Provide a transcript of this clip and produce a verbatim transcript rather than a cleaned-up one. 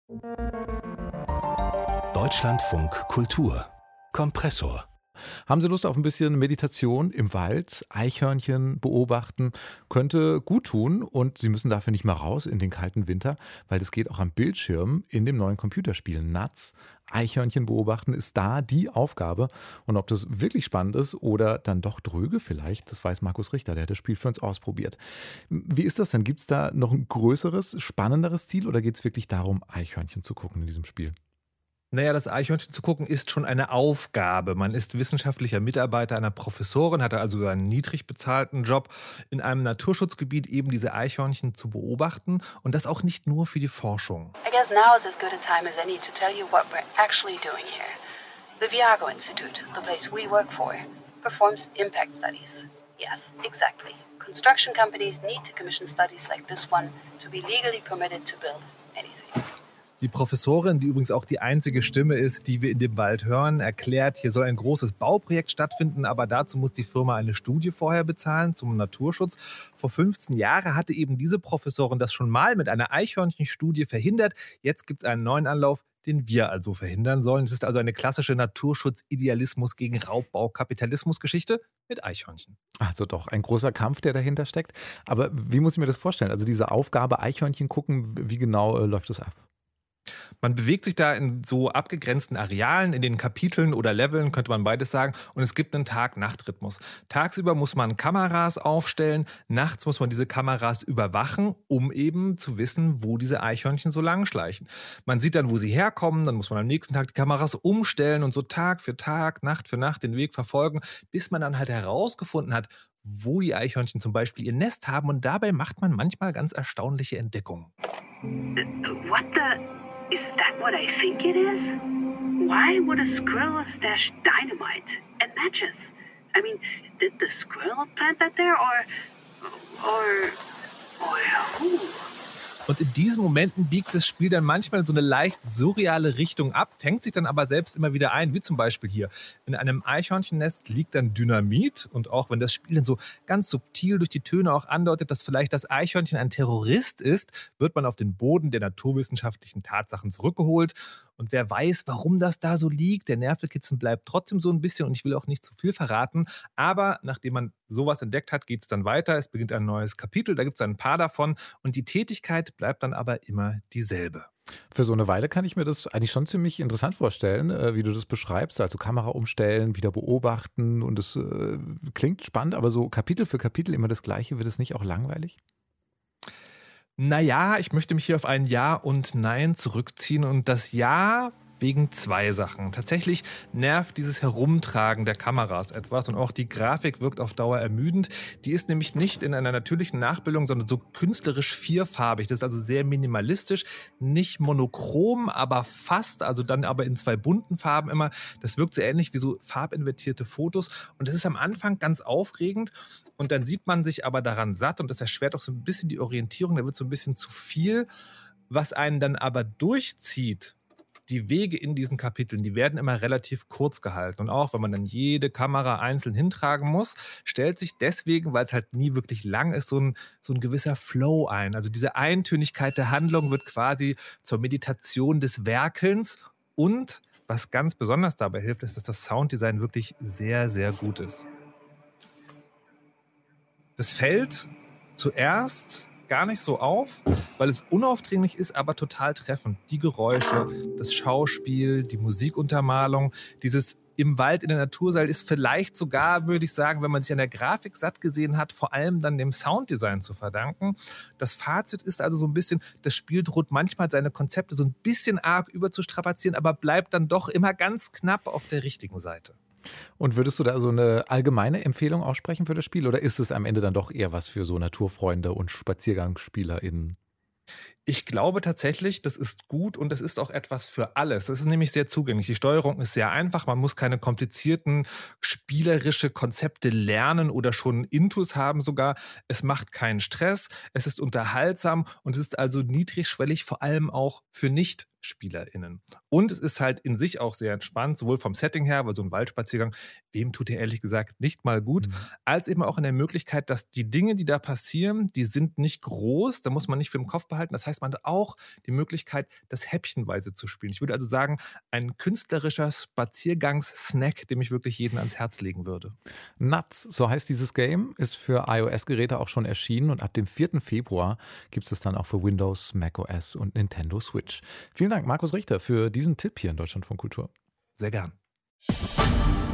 Deutschlandfunk Kultur Kompressor. Haben Sie Lust auf ein bisschen Meditation im Wald? Eichhörnchen beobachten könnte gut tun und Sie müssen dafür nicht mal raus in den kalten Winter, weil das geht auch am Bildschirm in dem neuen Computerspiel Nuts. Eichhörnchen beobachten ist da die Aufgabe. Und ob das wirklich spannend ist oder dann doch dröge vielleicht, das weiß Markus Richter, der hat das Spiel für uns ausprobiert. Wie ist das denn? Gibt es da noch ein größeres, spannenderes Ziel oder geht es wirklich darum, Eichhörnchen zu gucken in diesem Spiel? Naja, das Eichhörnchen zu gucken ist schon eine Aufgabe. Man ist wissenschaftlicher Mitarbeiter einer Professorin, hat also einen niedrig bezahlten Job, in einem Naturschutzgebiet eben diese Eichhörnchen zu beobachten und das auch nicht nur für die Forschung. I guess now is as good a time as any to tell you what we're actually doing here. The Viago Institute, the place we work for, performs impact studies. Yes, exactly. Construction companies need to commission studies like this one to be legally permitted to build anything. Die Professorin, die übrigens auch die einzige Stimme ist, die wir in dem Wald hören, erklärt, hier soll ein großes Bauprojekt stattfinden, aber dazu muss die Firma eine Studie vorher bezahlen zum Naturschutz. Vor fünfzehn Jahren hatte eben diese Professorin das schon mal mit einer Eichhörnchenstudie verhindert. Jetzt gibt es einen neuen Anlauf, den wir also verhindern sollen. Es ist also eine klassische Naturschutz-Idealismus gegen Raubbau-Kapitalismus-Geschichte mit Eichhörnchen. Also doch, ein großer Kampf, der dahinter steckt. Aber wie muss ich mir das vorstellen? Also diese Aufgabe Eichhörnchen gucken, wie genau äh, läuft das ab? Man bewegt sich da in so abgegrenzten Arealen, in den Kapiteln oder Leveln, könnte man beides sagen. Und es gibt einen Tag-Nacht-Rhythmus. Tagsüber muss man Kameras aufstellen, nachts muss man diese Kameras überwachen, um eben zu wissen, wo diese Eichhörnchen so lang schleichen. Man sieht dann, wo sie herkommen, dann muss man am nächsten Tag die Kameras umstellen und so Tag für Tag, Nacht für Nacht den Weg verfolgen, bis man dann halt herausgefunden hat, wo die Eichhörnchen zum Beispiel ihr Nest haben. Und dabei macht man manchmal ganz erstaunliche Entdeckungen. What the... Is that what I think it is? Why would a squirrel stash dynamite and matches? I mean, did the squirrel plant that there or... or... or who? Und in diesen Momenten biegt das Spiel dann manchmal in so eine leicht surreale Richtung ab, fängt sich dann aber selbst immer wieder ein, wie zum Beispiel hier. In einem Eichhörnchennest liegt dann Dynamit und auch wenn das Spiel dann so ganz subtil durch die Töne auch andeutet, dass vielleicht das Eichhörnchen ein Terrorist ist, wird man auf den Boden der naturwissenschaftlichen Tatsachen zurückgeholt. Und wer weiß, warum das da so liegt, der Nervekitzen bleibt trotzdem so ein bisschen und ich will auch nicht zu viel verraten. Aber nachdem man sowas entdeckt hat, geht es dann weiter. Es beginnt ein neues Kapitel, da gibt es ein paar davon und die Tätigkeit bleibt dann aber immer dieselbe. Für so eine Weile kann ich mir das eigentlich schon ziemlich interessant vorstellen, äh, wie du das beschreibst. Also Kamera umstellen, wieder beobachten und es äh, klingt spannend, aber so Kapitel für Kapitel immer das Gleiche, wird es nicht auch langweilig? Naja, ich möchte mich hier auf ein Ja und Nein zurückziehen und das Ja wegen zwei Sachen. Tatsächlich nervt dieses Herumtragen der Kameras etwas und auch die Grafik wirkt auf Dauer ermüdend. Die ist nämlich nicht in einer natürlichen Nachbildung, sondern so künstlerisch vierfarbig. Das ist also sehr minimalistisch, nicht monochrom, aber fast, also dann aber in zwei bunten Farben immer. Das wirkt so ähnlich wie so farbinvertierte Fotos und das ist am Anfang ganz aufregend und dann sieht man sich aber daran satt und das erschwert auch so ein bisschen die Orientierung, da wird so ein bisschen zu viel. Was einen dann aber durchzieht, die Wege in diesen Kapiteln, die werden immer relativ kurz gehalten. Und auch wenn man dann jede Kamera einzeln hintragen muss, stellt sich deswegen, weil es halt nie wirklich lang ist, so ein, so ein gewisser Flow ein. Also diese Eintönigkeit der Handlung wird quasi zur Meditation des Werkelns. Und was ganz besonders dabei hilft, ist, dass das Sounddesign wirklich sehr, sehr gut ist. Das fällt zuerst gar nicht so auf, weil es unaufdringlich ist, aber total treffend. Die Geräusche, das Schauspiel, die Musikuntermalung, dieses im Wald in der Natur sein ist vielleicht sogar, würde ich sagen, wenn man sich an der Grafik satt gesehen hat, vor allem dann dem Sounddesign zu verdanken. Das Fazit ist also so ein bisschen, das Spiel droht manchmal seine Konzepte so ein bisschen arg überzustrapazieren, aber bleibt dann doch immer ganz knapp auf der richtigen Seite. Und würdest du da so eine allgemeine Empfehlung aussprechen für das Spiel oder ist es am Ende dann doch eher was für so Naturfreunde und SpaziergangsspielerInnen? Ich glaube tatsächlich, das ist gut und das ist auch etwas für alles. Das ist nämlich sehr zugänglich. Die Steuerung ist sehr einfach. Man muss keine komplizierten spielerische Konzepte lernen oder schon Intus haben sogar. Es macht keinen Stress. Es ist unterhaltsam und es ist also niedrigschwellig, vor allem auch für nicht SpielerInnen. Und es ist halt in sich auch sehr entspannt, sowohl vom Setting her, weil so ein Waldspaziergang, wem tut der ehrlich gesagt nicht mal gut, mhm. als eben auch in der Möglichkeit, dass die Dinge, die da passieren, die sind nicht groß, da muss man nicht viel im Kopf behalten. Das heißt, man hat auch die Möglichkeit, das häppchenweise zu spielen. Ich würde also sagen, ein künstlerischer Spaziergangs-Snack, dem ich wirklich jeden ans Herz legen würde. Nuts, so heißt dieses Game, ist für iOS-Geräte auch schon erschienen und ab dem vierten Februar gibt es es dann auch für Windows, macOS und Nintendo Switch. Vielen Dank, Markus Richter, für diesen Tipp hier in Deutschlandfunk Kultur. Sehr gern.